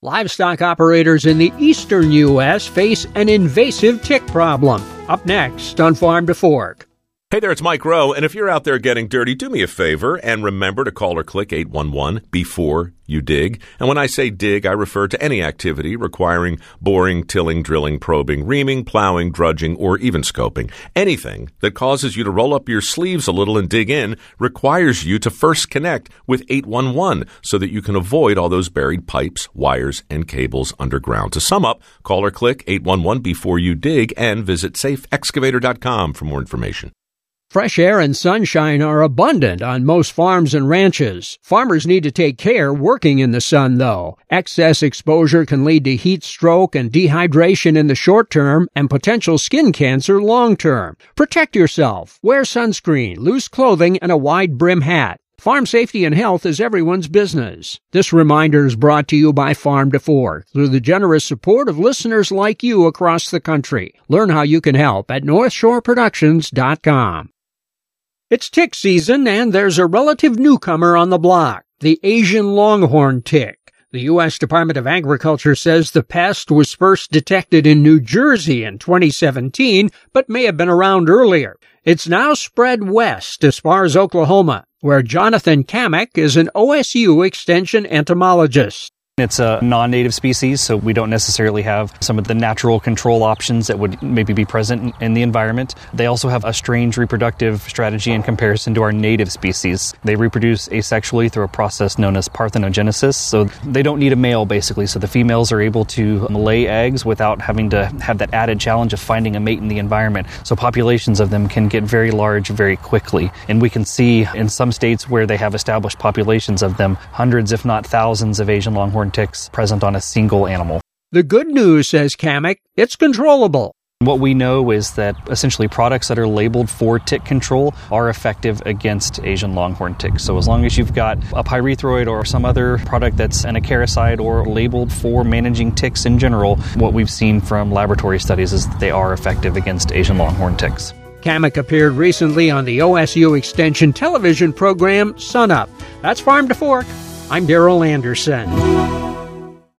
Livestock operators in the eastern U.S. face an invasive tick problem. Up next on Farm to Fork. Hey there, it's Mike Rowe, and if you're out there getting dirty, do me a favor and remember to call or click 811 before you dig. And when I say dig, I refer to any activity requiring boring, tilling, drilling, probing, reaming, plowing, drudging, or even scoping. Anything that causes you to roll up your sleeves a little and dig in requires you to first connect with 811 so that you can avoid all those buried pipes, wires, and cables underground. To sum up, call or click 811 before you dig and visit safeexcavator.com for more information. Fresh air and sunshine are abundant on most farms and ranches. Farmers need to take care working in the sun, though. Excess exposure can lead to heat stroke and dehydration in the short term and potential skin cancer long term. Protect yourself. Wear sunscreen, loose clothing, and a wide brim hat. Farm safety and health is everyone's business. This reminder is brought to you by Farm to Fork through the generous support of listeners like you across the country. Learn how you can help at NorthshoreProductions.com. It's tick season, and there's a relative newcomer on the block, the Asian longhorn tick. The U.S. Department of Agriculture says the pest was first detected in New Jersey in 2017, but may have been around earlier. It's now spread west as far as Oklahoma, where Jonathan Kamek is an OSU Extension entomologist. It's a non-native species, so we don't necessarily have some of the natural control options that would maybe be present in the environment. They also have a strange reproductive strategy in comparison to our native species. They reproduce asexually through a process known as parthenogenesis, so they don't need a male, basically. So the females are able to lay eggs without having to have that added challenge of finding a mate in the environment. So populations of them can get very large very quickly. And we can see in some states where they have established populations of them, hundreds if not thousands of Asian longhorn ticks present on a single animal. The good news, says Kamek, it's controllable. What we know is that essentially products that are labeled for tick control are effective against Asian longhorn ticks. So as long as you've got a pyrethroid or some other product that's an acaricide or labeled for managing ticks in general, what we've seen from laboratory studies is that they are effective against Asian longhorn ticks. Kamek appeared recently on the OSU Extension television program Sun Up. That's Farm to Fork. I'm Darrell Anderson.